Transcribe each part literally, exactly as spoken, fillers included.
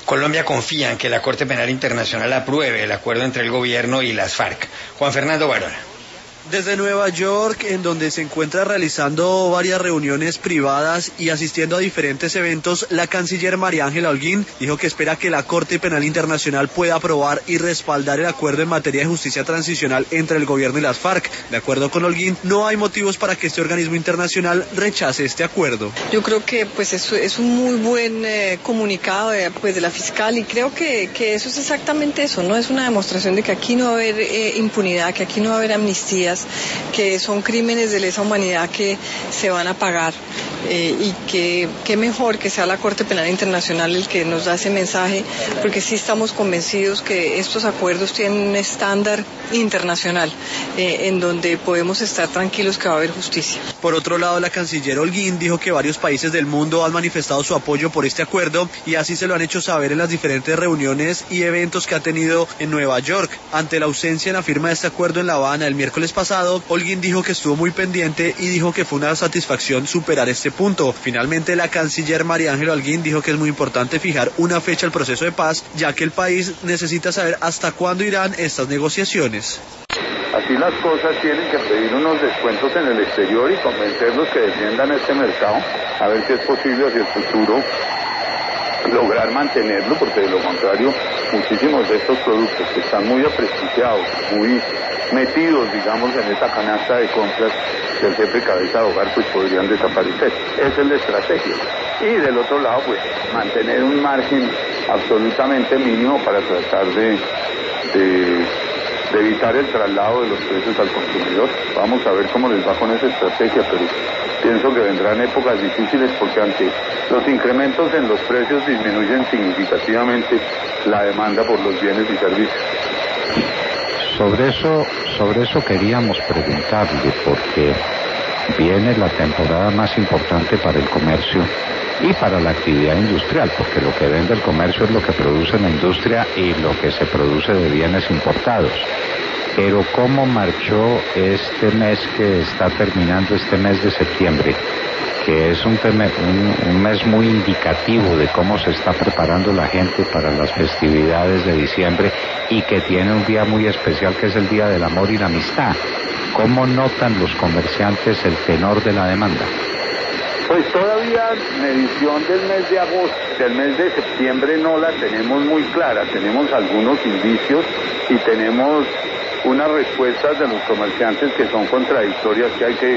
Colombia confía en que la Corte Penal Internacional apruebe el acuerdo entre el gobierno y las FARC. Juan Fernando Barona. Desde Nueva York, en donde se encuentra realizando varias reuniones privadas y asistiendo a diferentes eventos, la canciller María Ángela Holguín dijo que espera que la Corte Penal Internacional pueda aprobar y respaldar el acuerdo en materia de justicia transicional entre el gobierno y las FARC. De acuerdo con Holguín, no hay motivos para que este organismo internacional rechace este acuerdo. Yo creo que pues es, es un muy buen eh, comunicado de, pues, de la fiscal, y creo que, que eso es exactamente eso, ¿no? Es una demostración de que aquí no va a haber eh, impunidad, que aquí no va a haber amnistías, que son crímenes de lesa humanidad que se van a pagar, eh, y que qué mejor que sea la Corte Penal Internacional el que nos da ese mensaje, porque sí estamos convencidos que estos acuerdos tienen un estándar internacional eh, en donde podemos estar tranquilos que va a haber justicia. Por otro lado, la canciller Holguín dijo que varios países del mundo han manifestado su apoyo por este acuerdo y así se lo han hecho saber en las diferentes reuniones y eventos que ha tenido en Nueva York. Ante la ausencia en la firma de este acuerdo en La Habana el miércoles pasado, Holguín dijo que estuvo muy pendiente y dijo que fue una satisfacción superar este punto. Finalmente, la canciller María Ángela Holguín dijo que es muy importante fijar una fecha al proceso de paz, ya que el país necesita saber hasta cuándo irán estas negociaciones. Así las cosas, tienen que pedir unos descuentos en el exterior y convencerlos que defiendan este mercado, a ver si es posible hacia el futuro lograr mantenerlo, porque de lo contrario muchísimos de estos productos que están muy apreciados, muy metidos, digamos, en esta canasta de compras del jefe cabeza de hogar, pues podrían desaparecer. Esa es la estrategia. Y del otro lado, pues mantener un margen absolutamente mínimo para tratar de, de, de evitar el traslado de los precios al consumidor. Vamos a ver cómo les va con esa estrategia, pero pienso que vendrán épocas difíciles porque ante los incrementos en los precios disminuyen significativamente la demanda por los bienes y servicios. Sobre eso, sobre eso queríamos preguntarle, porque viene la temporada más importante para el comercio y para la actividad industrial, porque lo que vende el comercio es lo que produce la industria y lo que se produce de bienes importados. Pero ¿cómo marchó este mes que está terminando, este mes de septiembre? Que es un, teme, un, un mes muy indicativo de cómo se está preparando la gente para las festividades de diciembre y que tiene un día muy especial que es el Día del Amor y la Amistad. ¿Cómo notan los comerciantes el tenor de la demanda? Pues todavía medición del mes de agosto, del mes de septiembre no la tenemos muy clara, tenemos algunos indicios y tenemos unas respuestas de los comerciantes que son contradictorias, que hay que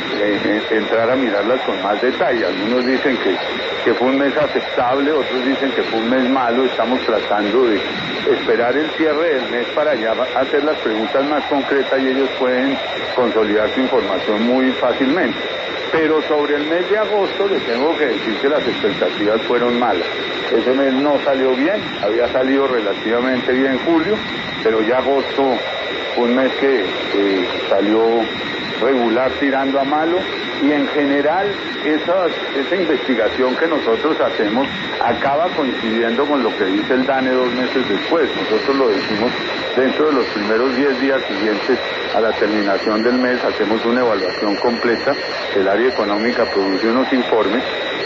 eh, entrar a mirarlas con más detalle. Algunos dicen que, que fue un mes aceptable, otros dicen que fue un mes malo. Estamos tratando de esperar el cierre del mes para ya hacer las preguntas más concretas y ellos pueden consolidar su información muy fácilmente. Pero sobre el mes de agosto les tengo que decir que las expectativas fueron malas. Ese mes no salió bien, había salido relativamente bien julio, pero ya agosto fue un mes que eh, salió regular tirando a malo, y en general esa, esa investigación que nosotros hacemos acaba coincidiendo con lo que dice el DANE dos meses después. Nosotros lo decimos dentro de los primeros diez días siguientes a la terminación del mes, hacemos una evaluación completa, el área económica produce unos informes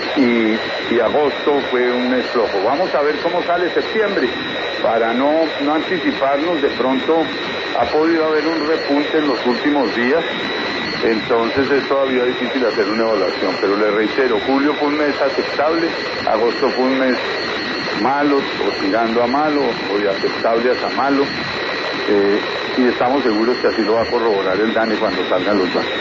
y, y agosto fue un mes flojo. Vamos a ver cómo sale septiembre, para no, no anticiparnos. De pronto ha podido haber un repunte en los últimos días, entonces es todavía difícil hacer una evaluación, pero le reitero, julio fue un mes aceptable, agosto fue un mes malo o tirando a malo o de aceptable hasta malo, eh, y estamos seguros que así lo va a corroborar el DANE cuando salgan los datos.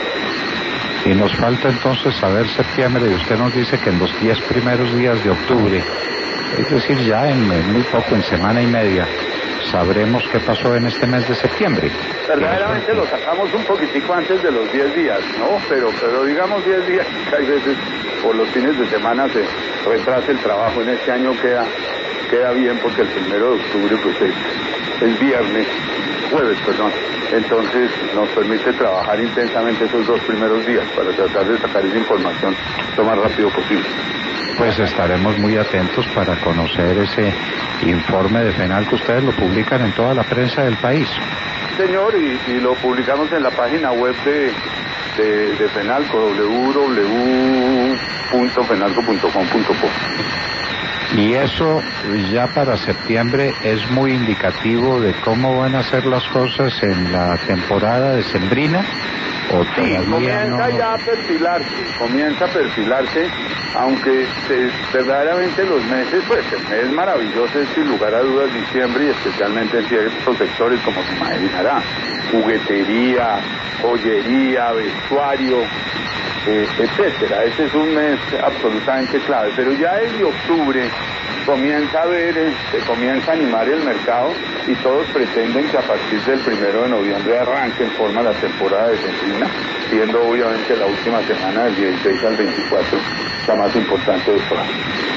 Y nos falta entonces saber septiembre, y usted nos dice que en los diez primeros días de octubre, es decir, ya en, en muy poco, en semana y media, sabremos qué pasó en este mes de septiembre. Verdaderamente lo sacamos un poquitico antes de los diez días, ¿no? Pero, pero digamos diez días, que hay veces por los fines de semana se retrasa el trabajo. En este año queda, queda bien porque el primero de octubre pues es, es viernes, jueves, perdón. Entonces nos permite trabajar intensamente esos dos primeros días para tratar de sacar esa información lo más rápido posible. Pues estaremos muy atentos para conocer ese informe de FENALCO que ustedes lo publican en toda la prensa del país. Señor, y, y lo publicamos en la página web de, de, de FENALCO, doble u doble u doble u punto fenalco punto com punto co. Y eso ya para septiembre es muy indicativo de cómo van a ser las cosas en la temporada decembrina. ¿O sí, comienza no? ya a perfilarse, comienza a perfilarse, aunque eh, verdaderamente los meses, pues el mes maravilloso es sin lugar a dudas diciembre, y especialmente en ciertos sectores como se imaginará, juguetería, joyería, vestuario, eh, etcétera. Ese es un mes absolutamente clave, pero ya desde octubre comienza a ver, eh, se comienza a animar el mercado y todos pretenden que a partir del primero de noviembre arranque en forma la temporada decembrina, siendo obviamente la última semana del dieciséis al veinticuatro la más importante de todas.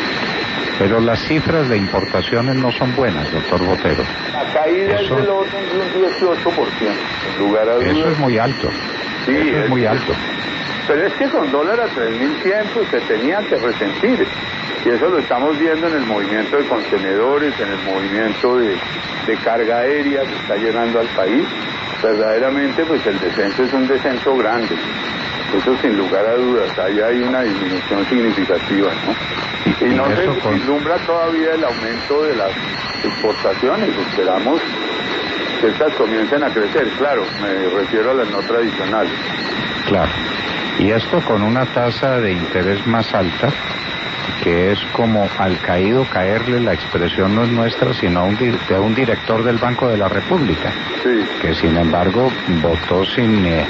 Pero las cifras de importaciones no son buenas, doctor Botero. La caída Eso... es del orden de un dieciocho por ciento, en lugar a dudas. Eso es muy alto. Sí, Eso es, es muy alto. Pero es que con dólar a tres mil cien pues, se tenía que resentir. Y eso lo estamos viendo en el movimiento de contenedores, en el movimiento de, de carga aérea que está llegando al país. Verdaderamente, pues el descenso es un descenso grande. Eso sin lugar a dudas, ahí hay una disminución significativa, ¿no? Y, y no se con... vislumbra todavía el aumento de las exportaciones. Esperamos que estas comiencen a crecer, claro, me refiero a las no tradicionales. Claro. Y esto con una tasa de interés más alta, que es como al caído caerle, la expresión no es nuestra, sino un di- de un director del Banco de la República, sí. que sin embargo votó sin, eh,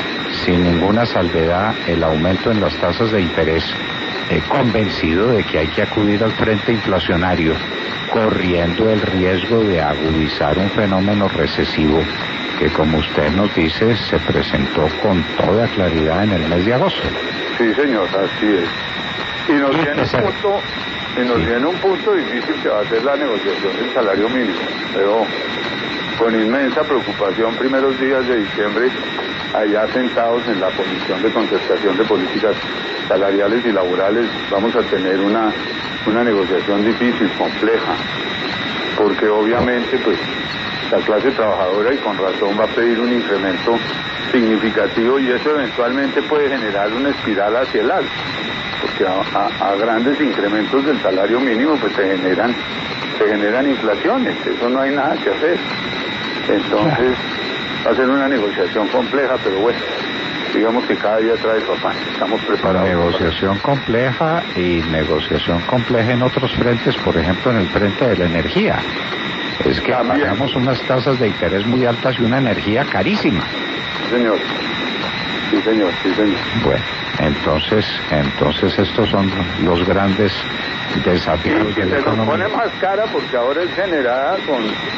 sin ninguna salvedad el aumento en las tasas de interés, eh, convencido de que hay que acudir al frente inflacionario, corriendo el riesgo de agudizar un fenómeno recesivo que, como usted nos dice, se presentó con toda claridad en el mes de agosto. Sí, señor, así es. Y nos viene un punto, y nos sí. viene un punto difícil que va a ser la negociación del salario mínimo. Pero con inmensa preocupación, primeros días de diciembre, allá sentados en la Comisión de Concertación de Políticas Salariales y Laborales, vamos a tener una, una negociación difícil, compleja, porque obviamente, pues, la clase trabajadora, y con razón, va a pedir un incremento significativo, y eso eventualmente puede generar una espiral hacia el alza, porque a, a, a grandes incrementos del salario mínimo pues se generan se generan inflaciones, eso no hay nada que hacer. Entonces va a ser una negociación compleja, pero bueno, digamos que cada día trae su afán, estamos preparados. Negociación para... compleja y negociación compleja en otros frentes, por ejemplo en el frente de la energía. Es que También. pagamos unas tasas de interés muy altas y una energía carísima. Sí, señor. Sí, señor, sí, señor. Bueno, entonces, entonces estos son los grandes desafíos. Y que se nos pone más cara porque ahora es generada con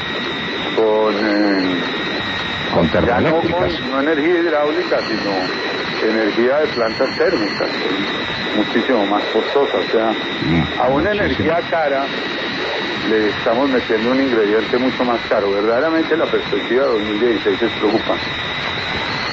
con eh, con termoeléctricas. No, no energía hidráulica, sino energía de plantas térmicas, que es muchísimo más costosa. O sea, mm, a una muchísimo. energía cara le estamos metiendo un ingrediente mucho más caro. Verdaderamente la perspectiva de dos mil dieciséis es preocupante.